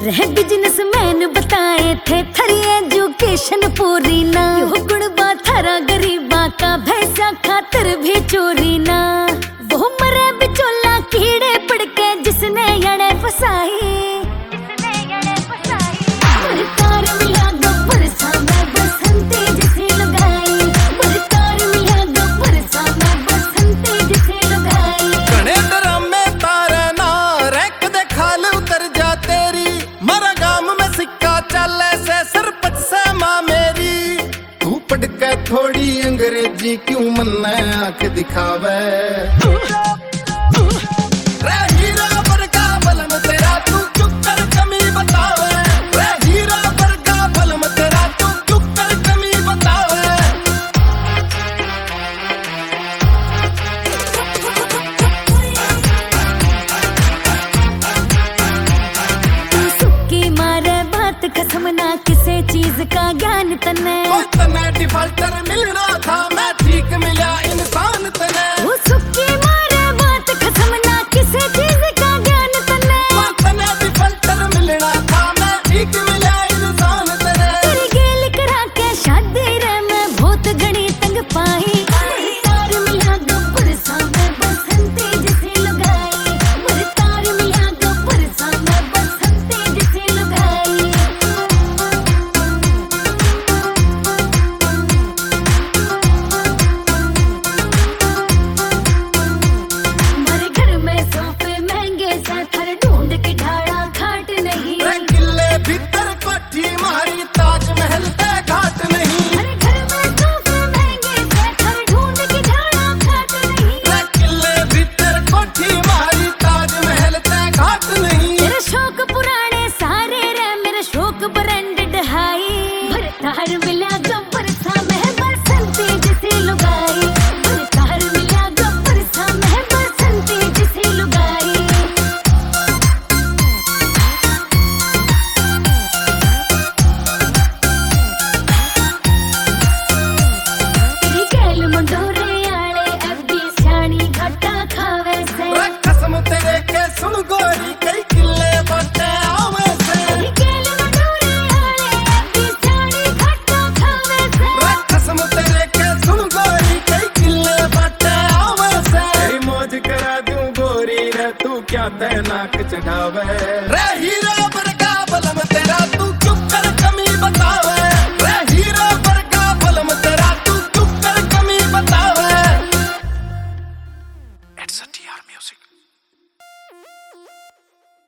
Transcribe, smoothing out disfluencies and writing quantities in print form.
रह बिजनेसमैन बताए थे थरी एजुकेशन पूरी ना, गुण बाथरा गरीबा का भैसा खातर भी चोरी ना। वो मरे बिचोला कीड़े पड़ के जिसने यड़े फसाई, थोड़ी अंग्रेजी क्यों मन्ना आंख दिखावे। हीरा वर्गा बलम तेरा तू चुप कर कमी बतावे, हीरा वर्गा बलम तेरा तू चुप कर कमी बतावे। तू सुक्की मारे बात कसम ना किसे चीज का ज्ञान तने, डिफाल्टर मिलना था मैं ठीक मिला इंसान तने। वो सुक्की मारे बात कसम ना किसे चीज का ज्ञान तने, डिफाल्टर मिलना था मैं ठीक मिला इंसान तने। तेरी गेल करा के शादी रे मैं बहुत घनी तंग पाई, तार मिला गब्बर सा मैं बसंती जिसे लगाई, तार मिला गब्बर सा मैं बसंती जिसे लगाई। क्या तैनाक चढ़ावे, हीरा वर्गा बलम तेरा तू चुप कर कमी बतावे, हीरा वर्गा बलम तेरा तू चुप कर कमी बतावे। It's a TR Music.